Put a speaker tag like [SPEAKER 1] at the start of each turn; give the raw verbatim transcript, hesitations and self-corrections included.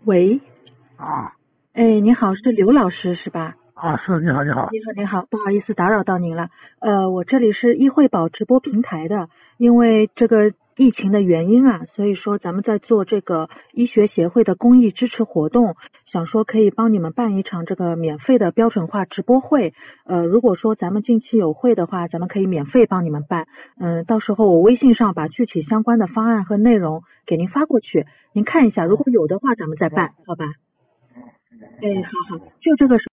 [SPEAKER 1] 喂，
[SPEAKER 2] 啊
[SPEAKER 1] 哎，你好，是刘老师是吧？
[SPEAKER 2] 啊，是你好，你好。
[SPEAKER 1] 你好，你好，不好意思打扰到您了。呃，我这里是易惠宝直播平台的，因为这个疫情的原因啊，所以说咱们在做这个医学协会的公益支持活动，想说可以帮你们办一场这个免费的标准化直播会。呃，如果说咱们近期有会的话，咱们可以免费帮你们办。嗯、到时候我微信上把具体相关的方案和内容给您发过去，您看一下，如果有的话咱们再办，好吧？哎，好好，就这个。